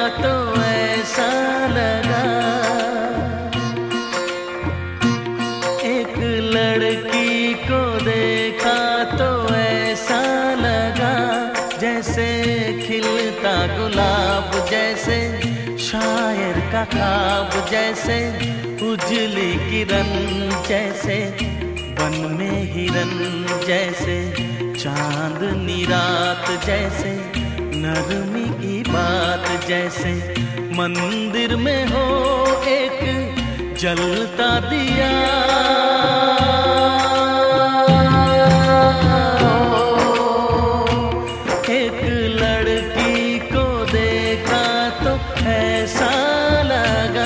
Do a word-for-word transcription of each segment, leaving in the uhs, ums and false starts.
तो ऐसा लगा, एक लड़की को देखा तो ऐसा लगा, जैसे खिलता गुलाब, जैसे शायर का ख्वाब, जैसे उजली किरण, जैसे बन में हिरन, जैसे चांदनी रात, जैसे नरमी की बात, जैसे मंदिर में हो एक जलता दिया। एक लड़की को देखा तो ऐसा लगा।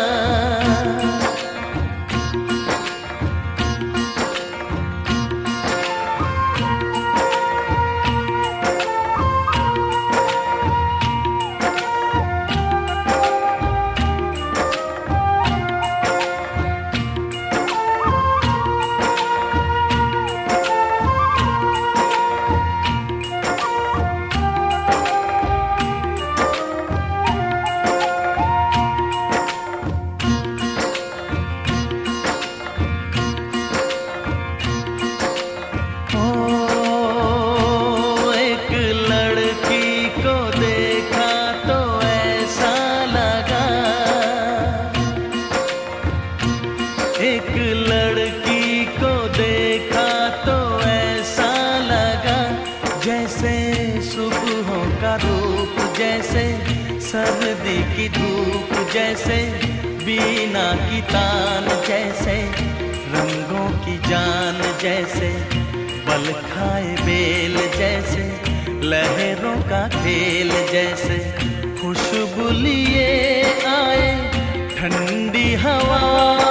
एक लड़की को देखा तो ऐसा लगा, जैसे सुबहों का रूप, जैसे सर्दी की धूप, जैसे बीना की तान, जैसे रंगों की जान, जैसे बल खाए बेल, जैसे लहरों का खेल, जैसे खुशबू लिए आए ठंडी हवा।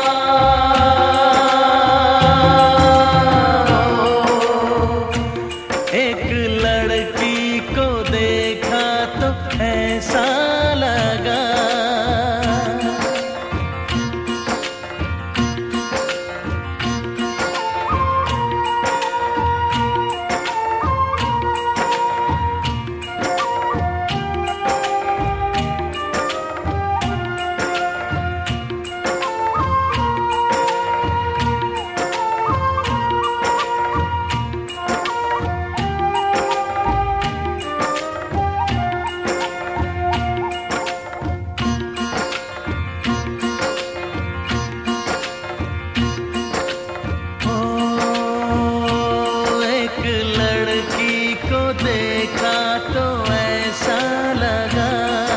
एक लड़की को देखा तो ऐसा लगा। देखा तो ऐसा लगा,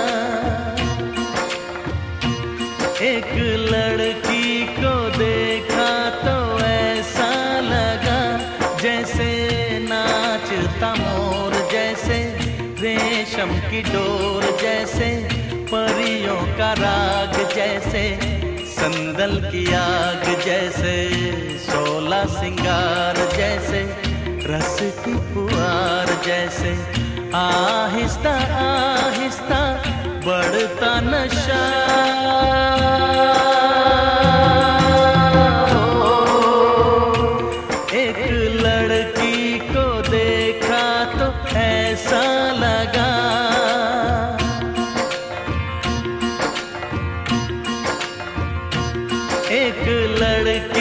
एक लड़की को देखा तो ऐसा लगा, जैसे नाचता मोर, जैसे रेशम की डोर, जैसे परियों का राग, जैसे संदल की आग, जैसे सोलह सिंगार, जैसे रस की फुहार, जैसे आहिस्ता आहिस्ता बढ़ता नशा। एक लड़की को देखा तो ऐसा लगा। एक लड़की